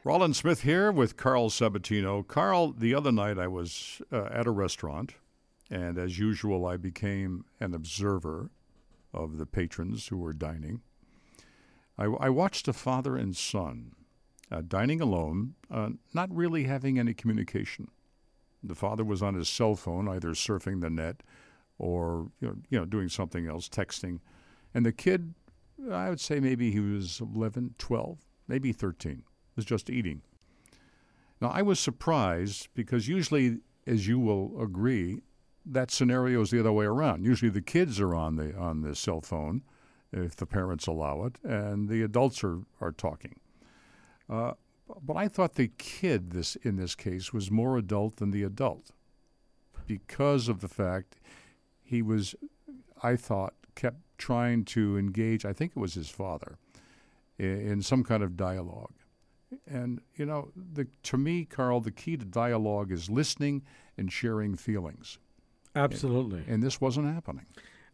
Roland Smith here with Carl Sabatino. Carl, the other night I was at a restaurant, and as usual, I became an observer of the patrons who were dining. I watched a father and son dining alone, not really having any communication. The father was on his cell phone, either surfing the net or doing something else, texting. And the kid, I would say maybe he was 11, 12, maybe 13. Was just eating. Now, I was surprised because usually, as you will agree, that scenario is the other way around. Usually the kids are on the cell phone, if the parents allow it, and the adults are talking. But I thought the kid in this case was more adult than the adult because of the fact he was, I thought, kept trying to engage, I think it was his father, in some kind of dialogue. And, to me, Carl, the key to dialogue is listening and sharing feelings. Absolutely. And this wasn't happening.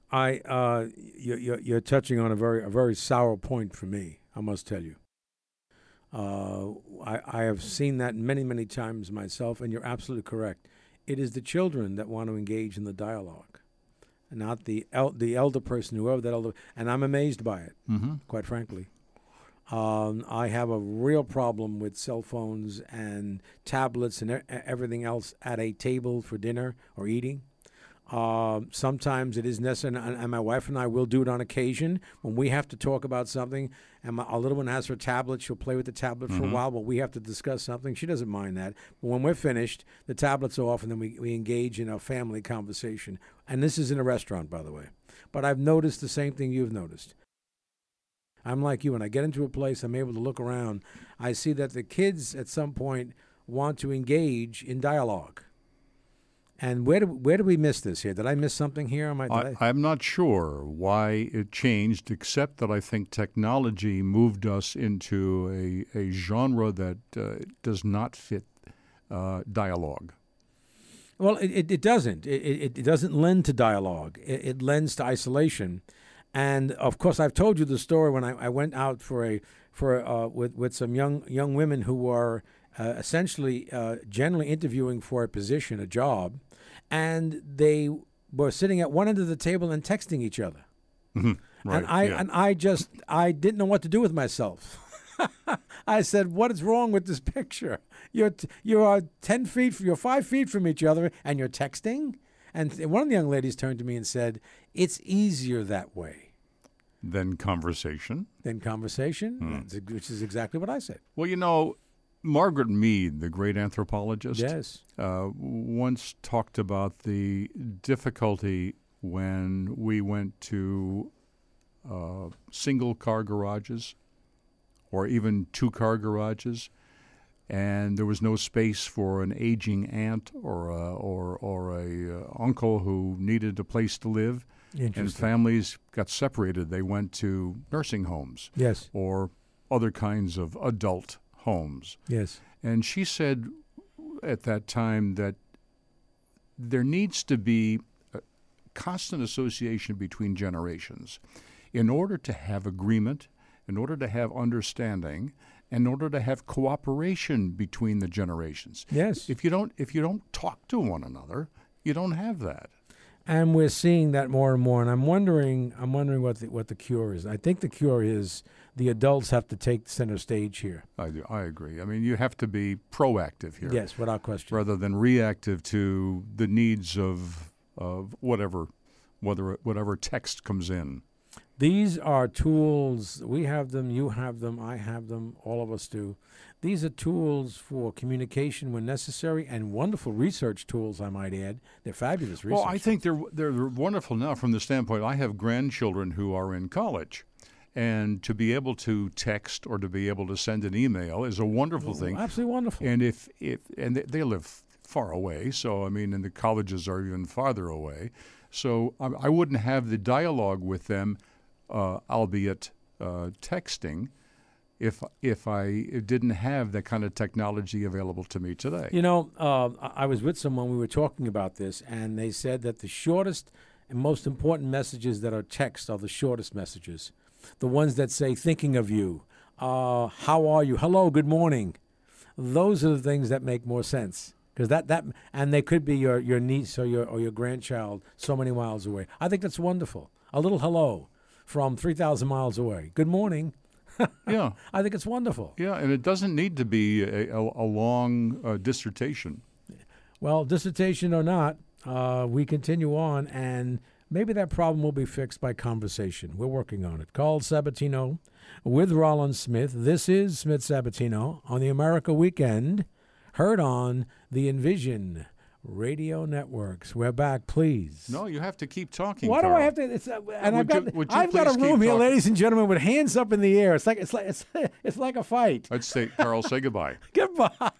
You're touching on a very sour point for me, I must tell you. I have seen that many, many times myself, and you're absolutely correct. It is the children that want to engage in the dialogue, not the elder person, whoever that elder. And I'm amazed by it, quite frankly. I have a real problem with cell phones and tablets and everything else at a table for dinner or eating. Sometimes it is necessary, and my wife and I will do it on occasion when we have to talk about something. And our little one has her tablet; she'll play with the tablet for a while, but we have to discuss something. She doesn't mind that. But when we're finished, the tablets are off, and then we engage in a family conversation. And this is in a restaurant, by the way. But I've noticed the same thing you've noticed. I'm like you. When I get into a place, I'm able to look around. I see that the kids at some point want to engage in dialogue. And where do we miss this here? Did I miss something here? I'm not sure why it changed, except that I think technology moved us into a genre that does not fit dialogue. Well, it doesn't. It doesn't lend to dialogue. It lends to isolation. And of course, I've told you the story when I went out with some young women who were essentially generally interviewing for a position, a job, and they were sitting at one end of the table and texting each other. Right, I didn't know what to do with myself. I said, "What is wrong with this picture? You are 10 feet, you're 5 feet from each other, and you're texting." And one of the young ladies turned to me and said, "It's easier that way." Then conversation, which is exactly what I said. Well, Margaret Mead, the great anthropologist, yes, once talked about the difficulty when we went to single-car garages or even two-car garages, and there was no space for an aging aunt or a uncle who needed a place to live, and families got separated. They went to nursing homes, yes, or other kinds of adult homes. Yes. And she said at that time that there needs to be a constant association between generations in order to have agreement, in order to have understanding, in order to have cooperation between the generations. Yes. If you don't talk to one another, you don't have that. And we're seeing that more and more. And I'm wondering what the cure is. I think the cure is the adults have to take center stage here. I agree. I mean, you have to be proactive here. Yes, without question. Rather than reactive to the needs of whatever text comes in. These are tools. We have them, you have them, I have them, all of us do. These are tools for communication when necessary, and wonderful research tools, I might add. They're fabulous research. Well, I think they're wonderful now from the standpoint, I have grandchildren who are in college. And to be able to text or to be able to send an email is a wonderful thing. Absolutely wonderful. And they live far away, so I mean, and the colleges are even farther away. So I wouldn't have the dialogue with them, albeit texting, if I didn't have that kind of technology available to me today. I was with someone, we were talking about this, and they said that the shortest and most important messages that are text are the shortest messages. The ones that say, thinking of you, how are you, hello, good morning. those are the things that make more sense. Because that and they could be your niece or your grandchild so many miles away. I think that's wonderful. A little hello from 3,000 miles away. Good morning. Yeah. I think it's wonderful. Yeah, and it doesn't need to be a long dissertation. Well, dissertation or not, we continue on, and maybe that problem will be fixed by conversation. We're working on it. Carl Sabatino with Rollins Smith. This is Smith Sabatino on the America Weekend, heard on the Envision Radio Networks. We're back, please. No, you have to keep talking. Why Carl. do I have to? I've got a please room keep here, talking? ladies and gentlemen, with hands up in the air. It's like a fight. Let's say, Carl, say goodbye. Goodbye.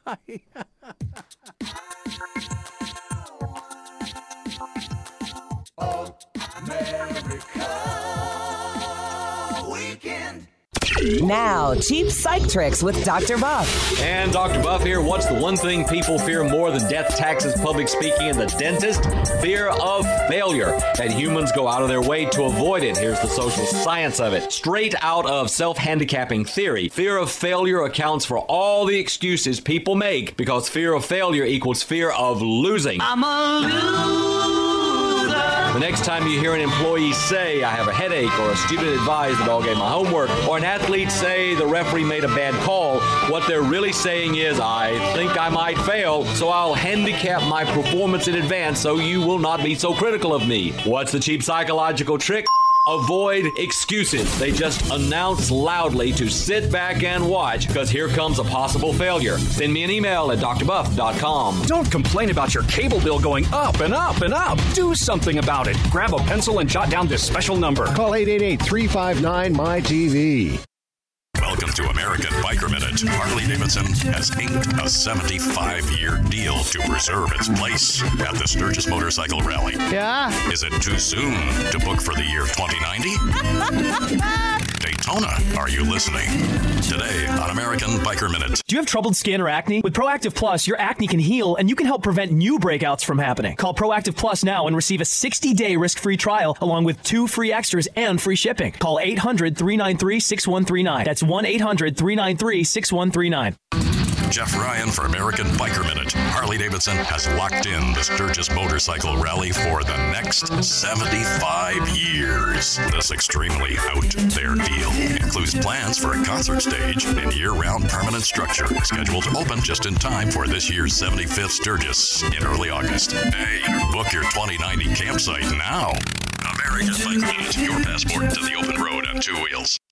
Now, cheap psych tricks with Dr. Buff. And Dr. Buff here. What's the one thing people fear more than death, taxes, public speaking, and the dentist? Fear of failure. And humans go out of their way to avoid it. Here's the social science of it. Straight out of self-handicapping theory. Fear of failure accounts for all the excuses people make because fear of failure equals fear of losing. I'm a loser. The next time you hear an employee say, I have a headache, or a student advise that I'll get my homework, or an athlete say the referee made a bad call, what they're really saying is, I think I might fail, so I'll handicap my performance in advance so you will not be so critical of me. What's the cheap psychological trick? Avoid excuses. They just announce loudly to sit back and watch because here comes a possible failure. Send me an email at drbuff.com. Don't complain about your cable bill going up and up and up. Do something about it. Grab a pencil and jot down this special number. Call 888-359-MY-TV. Welcome to American Biker Minute. Harley-Davidson has inked a 75-year deal to preserve its place at the Sturgis Motorcycle Rally. Yeah? Is it too soon to book for the year 2090? Daytona, are you listening? Today on American Biker Minute. Do you have troubled skin or acne? With Proactive Plus, your acne can heal and you can help prevent new breakouts from happening. Call Proactive Plus now and receive a 60-day risk-free trial along with 2 free extras and free shipping. Call 800-393-6139. That's 1-800-393-6139. Jeff Ryan for American Biker Minute. Harley-Davidson has locked in the Sturgis Motorcycle Rally for the next 75 years. This extremely out-there deal includes plans for a concert stage and year-round permanent structure, scheduled to open just in time for this year's 75th Sturgis in early August. Hey, book your 2090 campsite now. American Biker Minute, your passport to the open road on 2 wheels.